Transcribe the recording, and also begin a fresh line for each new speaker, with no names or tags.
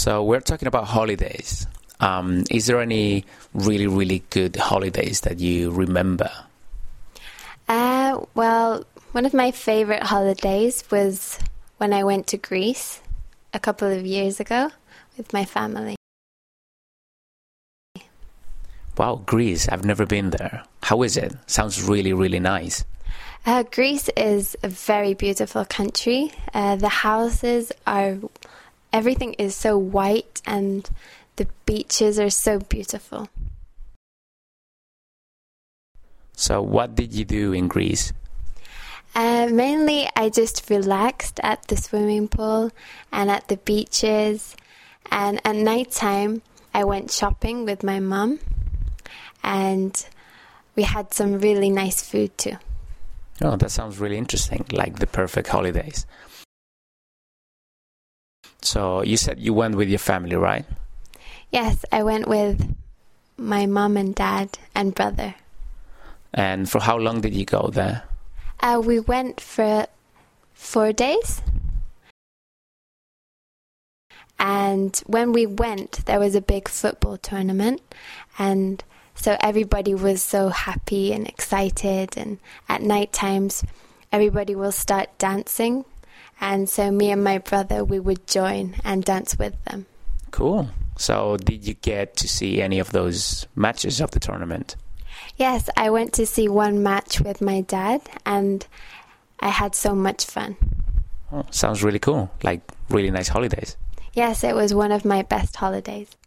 So we're talking about holidays. Is there any really, really good holidays that you remember?
Well, one of my favorite holidays was when I went to Greece a couple of years ago with my family.
Wow, Greece. I've never been there. How is it? Sounds really, really nice.
Greece is a very beautiful country. Everything is so white and the beaches are so beautiful.
So what did you do in Greece?
Mainly I just relaxed at the swimming pool and at the beaches, and at night time I went shopping with my mum, and we had some really nice food too.
Oh, that sounds really interesting, like the perfect holidays. So you said you went with your family, right?
Yes, I went with my mum and dad and brother.
And for how long did you go there?
We went for 4 days. And when we went, there was a big football tournament. And so everybody was so happy and excited. And at night times, everybody will start dancing. And so me and my brother, we would join and dance with them.
Cool. So did you get to see any of those matches of the tournament?
Yes, I went to see one match with my dad, and I had so much fun.
Oh, sounds really cool, like really nice holidays.
Yes, it was one of my best holidays.